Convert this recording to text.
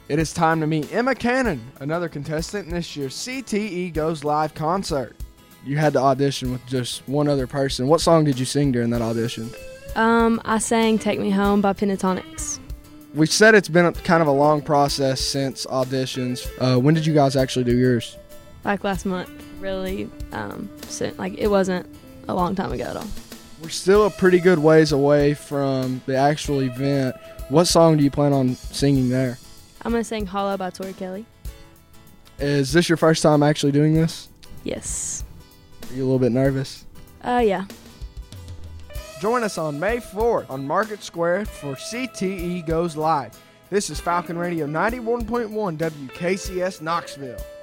It is time to meet Emma Cannon, another contestant in this year's CTE Goes Live concert. You had to audition with just one other person. What song did you sing during that audition? I sang Take Me Home by Pentatonics. We said it's been kind of a long process since auditions. When did you guys actually do yours? Like last month, really, it wasn't a long time ago at all. We're still a pretty good ways away from the actual event. What song do you plan on singing there? I'm going to sing Hollow by Tori Kelly. Is this your first time actually doing this? Yes. Are you a little bit nervous? Yeah. Join us on May 4th on Market Square for CTE Goes Live. This is Falcon Radio 91.1 WKCS Knoxville.